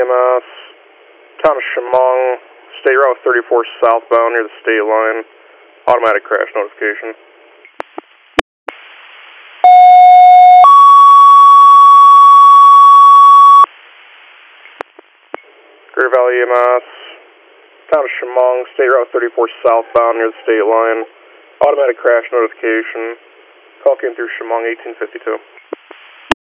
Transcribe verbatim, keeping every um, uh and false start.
M S, town of Chemung, State Route thirty-four southbound near the state line. Automatic crash notification. Great Valley E M S, town of Chemung, State Route thirty-four southbound near the state line. Automatic crash notification. Call came through Chemung eighteen fifty-two.